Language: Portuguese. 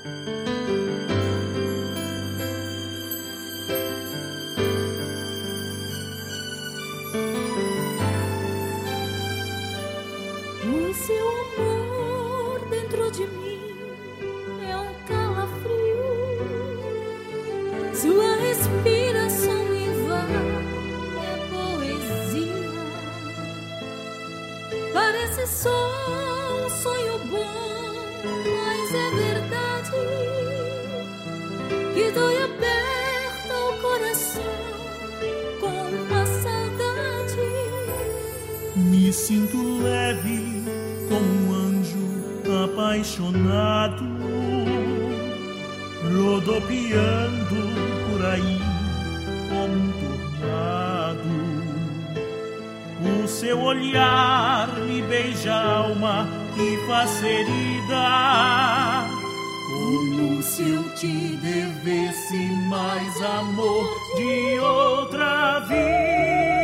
O seu amor dentro de mim é um calafrio. Sua respiração me vai, é poesia. Parece só um sonho bom, mas é verdade que dói aberta o coração com uma saudade. Me sinto leve como um anjo apaixonado, rodopiando por aí como um tornado. O seu olhar me beija a alma e faz ferida, como se eu te devesse mais amor de outra vida.